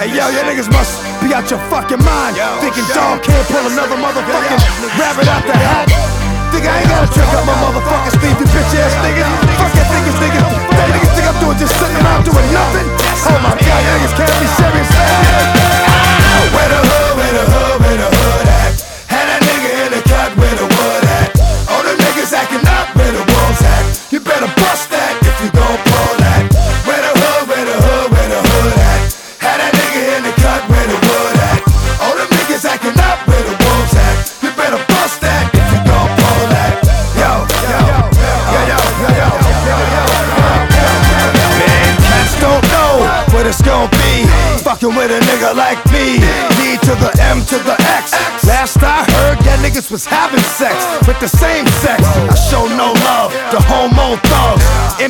Hey yo, you niggas must be out your fucking mind, thinking dog can't pull another motherfucking rabbit out the hat. Think I ain't gotta trick up my motherfucking sleeve, you bitch ass niggas. Fuck that niggas. That niggas think I'm doing just sitting around doing nothing. Oh my god, you niggas can't be serious. Where the hood at? Had that nigga in the cut where the wood at. All the niggas acting up where the wolves at. You better bust that if you gon' pull that. Where the hood at? Had that nigga in the cut where the wood at. All the niggas acting up where the wolves at. You better bust that if you gon' pull that. Man, cats don't know what it's gon' be. Fucking with a nigga like me. D to the M to the X. Last I heard, that niggas was having sex with the same sex. I show no love to homo thugs.